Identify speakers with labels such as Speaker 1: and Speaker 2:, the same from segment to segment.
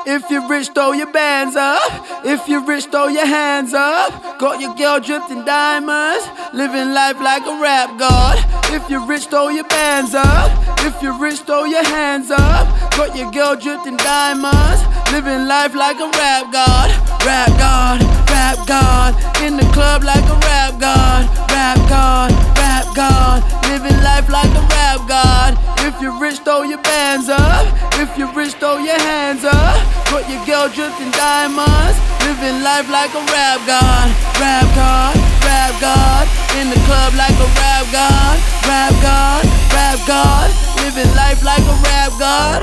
Speaker 1: If you're rich, throw your bands up. If you're rich, throw your hands up. Got your girl dripped in diamonds, living life like a rap god. If you're rich, throw your bands up. If you're rich, throw your hands up. Got your girl dripped in diamonds, living life like a rap god. Rap god, rap god. In the club like a rap god. Rap god, rap god. Living life like a rap god. If you're rich, throw your bands up. If you're rich, throw your hands up. Got your girl dripped in diamonds, living life like a rap god. Rap god, rap god. In the club like a rap god. Rap god, rap god. Living life like a rap god.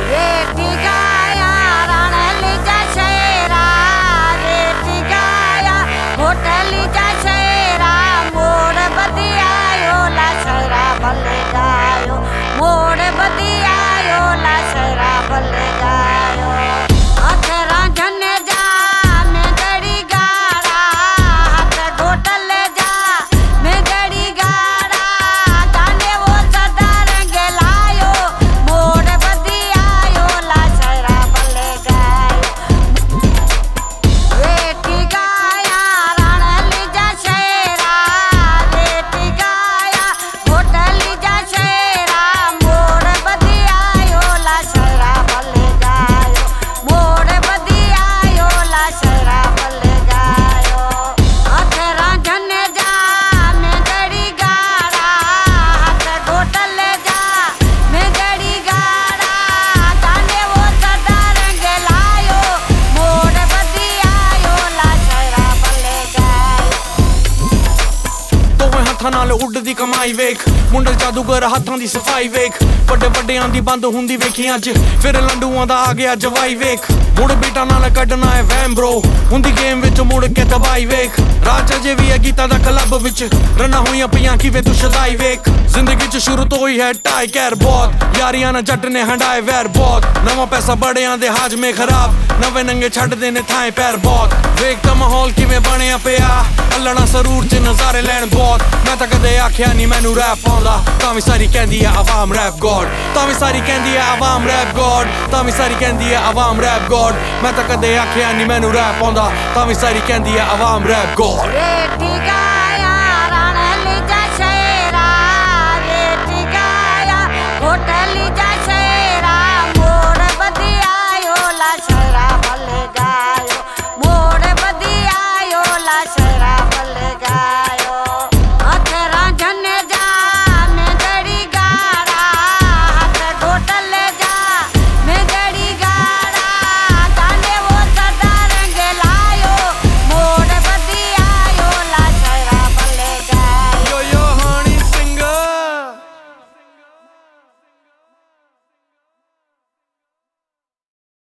Speaker 2: ਨਾਲ ਉੱਡਦੀ ਕਮਾਈ ਵੇਖ ਮੁੰਡੇ ਜਾਦੂਗਰ ਹੱਥਾਂ ਦੀ ਸਫਾਈ ਵੇਖ ਵੱਡੇ ਵੱਡਿਆਂ ਦੀ ਬੰਦ ਹੁੰਦੀ ਵੇਖੀ ਅੱਜ ਫਿਰ ਲੰਡੂਆਂ ਦਾ ਆ ਗਿਆ ਜਵਾਈ ਵੇਖ ਮੁੜ ਬੀਟਾਂ ਨਾਲ ਕੱਢਣਾ ਹੈ ਵੈਮ ਬ్రో ਹੁੰਦੀ ਗੇਮ ਵਿੱਚ ਮੁੜ ਕੇ ਤਬਾਈ ਵੇਖ ਰਾਜ ਅਜੇ ਵੀ ਹੈ ਗੀਤਾਂ ਦਾ ਕਲੱਬ ਵਿੱਚ ਰੰਨਾਂ ਹੋਈਆਂ ਪਈਆਂ ਕਿਵੇਂ ਤੂੰ ਸ਼ਦਾਈ ਵੇਖ ਜ਼ਿੰਦਗੀ 'ਚ ਸ਼ੁਰੂ ਤੋਂ ਹੀ ਹੈ ਟਾਈ ਕਹਿਰ ਬਹੁਤ ਯਾਰੀਆਂ ਨਾਲ ਜੱਟ ਨੇ ਹੰਡਾਏ ਵੈਰ ਬਹੁਤ ਨਵਾਂ ਪੈਸਾ ਬੜਿਆਂ ਦੇ ਹਾਜ਼ਮੇ ਖਰਾਬ ਨਵੇਂ ਨੰਗੇ ਛੱਡਦੇ ਨੇ ਥਾਂ ਪੈਰ ਬਹੁਤ ਵੇਖ ਤਾਂ ਮਾਹੌਲ ਕਿਵੇਂ ਬਣਿਆ ਪਿਆ ਅੱਲਣਾ ਸਰੂਰ 'ਚ ਨਜ਼ਾਰੇ ਲੈਣ ਬਹੁਤ ਮੈਂ ਤਾਂ ਕਦੇ ਆਖਿਆ ਨਹੀਂ ਮੈਨੂੰ ਰੈਪ ਆਉਂਦਾ ਤਾਂ ਵੀ ਸਾਰੀ ਕਹਿੰਦੀ ਆ ਆਵਾਮ ਰੈਪ ਗੋਡ ਤਾਂ ਵੀ ਸਾਰੀ ਕਹਿੰਦੀ ਆ ਆਵਾਮ ਰੈਪ ਗੋਡ ਤਾਂ ਵੀ ਸਾਰੀ ਕਹਿੰਦੀ ਆ ਆਵਾਮ ਰੈਪ ਗੋਡ ਮੈਂ ਤਾਂ ਕਦੇ ਆਖਿਆ ਨਹੀਂ ਮੈਨੂੰ ਰੈਪ ਆਉਂਦਾ ਤਾਂ ਵੀ ਸਾਰੀ ਕਹਿੰਦੀ ਆ ਆਵਾਮ ਰੈਪ ਗੋਡ